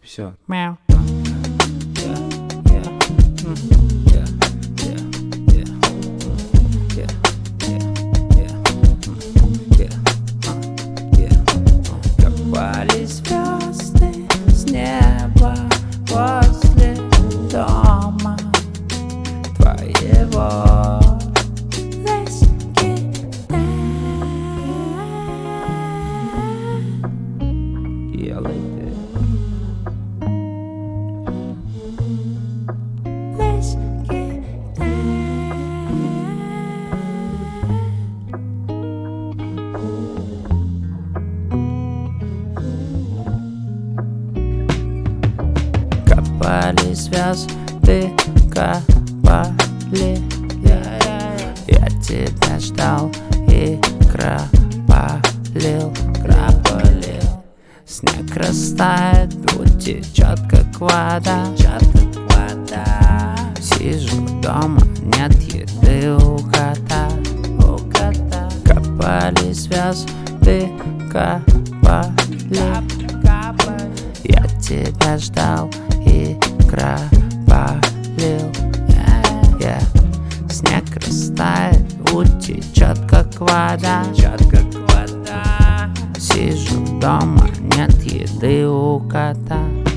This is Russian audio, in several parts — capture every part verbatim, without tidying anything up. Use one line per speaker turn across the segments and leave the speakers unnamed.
Все.
Мяу.
Копали звезды с неба возле дома твоего.
Let's get down.
Yeah, I like that.
Let's get down.
Копали звезды, копали. Я тебя ждал и кропалил, кропалил. Снег растает, утечет как вода, сижу дома, нет еды у кота, у кота. Копали звезды, копали. Я тебя ждал и кропалил. Yeah. Снег растает, утечет как вода, как вода. Сижу дома, нет еды у кота.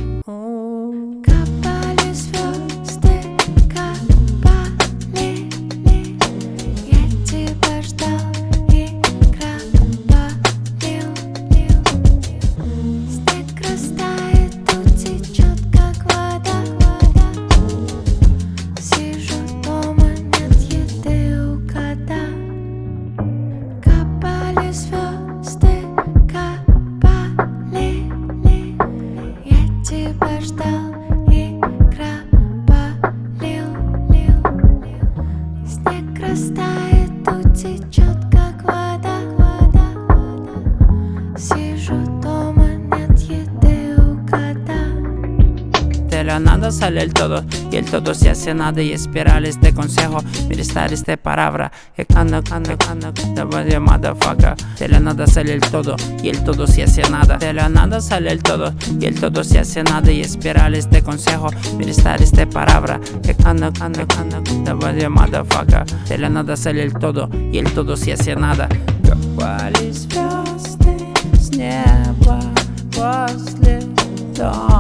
Копали звезды, копали. Я тебя ждал и кропалил. Снег растает, утечет как вода. Сижу дома, нет еды у кота. Копали звезды, копали. Я тебя ждал и кропалил. Снег растает, утечет как вода. Сижу дома, нет еды у кота.
De la nada sale el todo y el todo se hace nada y espirales de consejo, militares de palabra que cuando, cuando, cuando, te motherfucker. De la nada sale el todo y el todo se hace nada. De la nada sale el todo y el todo se hace nada y espirales de consejo, militares de palabra que cuando, cuando, cuando, te motherfucker. De la nada sale el todo y el todo se hace nada. Копали звезды с неба возле дома